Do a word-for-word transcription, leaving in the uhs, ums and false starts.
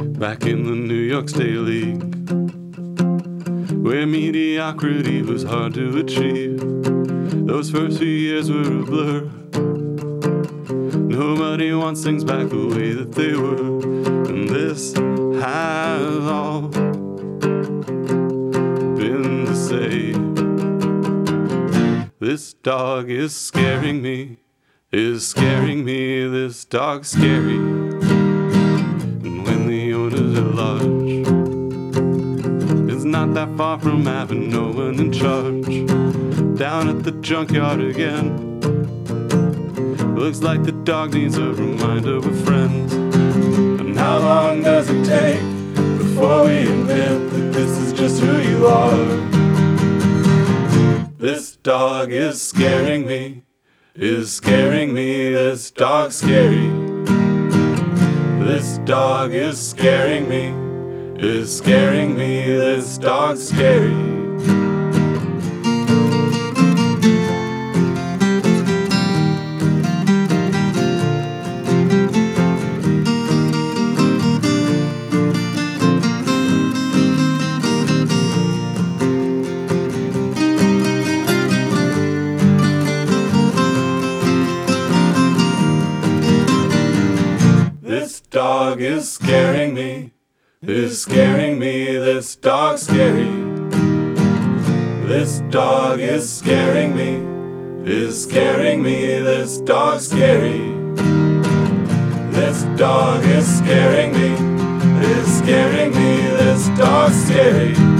back in the New York State League, where mediocrity was hard to achieve. Those first few years were a blur. Nobody wants things back the way that they were. And this has all been to say, this dog is scaring me, is scaring me, this dog's scary. And when the owner's at large, it's not that far from having no one in charge. Down at the junkyard again, looks like the dog needs a reminder we're friends. And how long does it take before we admit that this is just who you are? This dog is scaring me, is scaring me, this dog's scary. This dog is scaring me, is scaring me, this dog's scary. This dog is scaring me, is scaring me, this dog's scary. This dog is scaring me, is scaring me, this dog's scary. This dog is scaring me, is scaring me, this dog's scary.